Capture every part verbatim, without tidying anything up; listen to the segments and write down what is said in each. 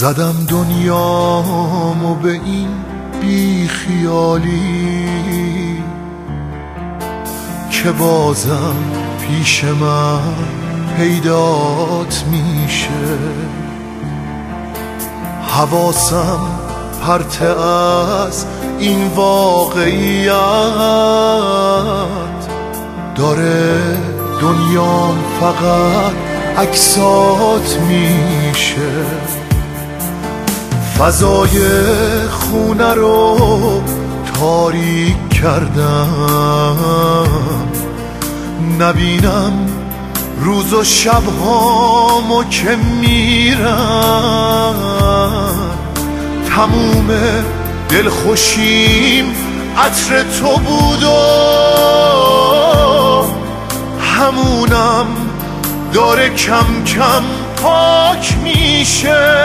زدم دنیامو به این بیخیالی که بازم پیش من پیدات میشه. حواسم پرت از این واقعیت داره، دنیام فقط عکسات میشه. فضای خونه رو تاریک کردم، نبینم روز و شبهامو که میرن. تموم دلخوشیم عطر تو بود و همونم داره کم کم پاک میشه.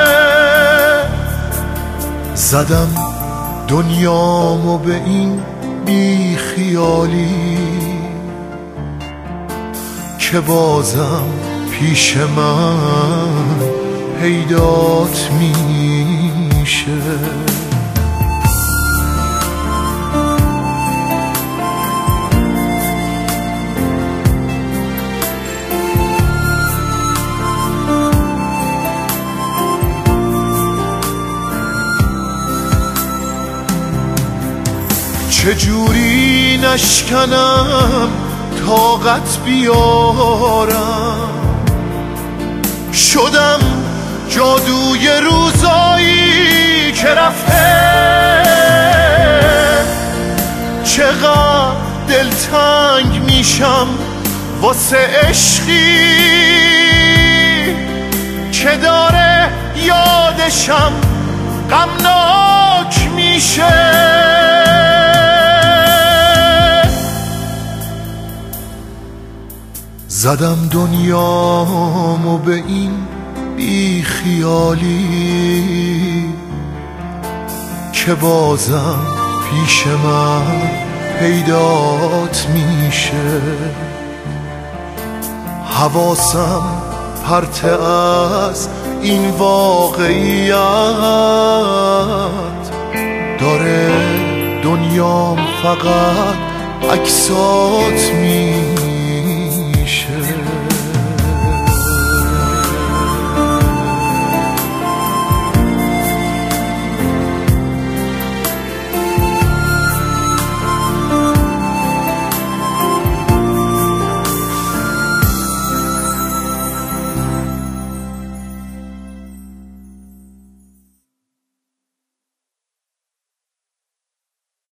زدم دنیامو به این بیخیالی که بازم پیش من پیدات میشه. چجوری نشکنم طاقت بیارم، شدم جادوی روزایی که رفته. چقدر دلتنگ میشم واسه عشقی که داره یادشم غمناک میشه. زدم دنیامو به این بیخیالی که بازم پیش من پیدات میشه. حواسم پرت از این واقعیت داره، دنیام فقط عکسات میشه.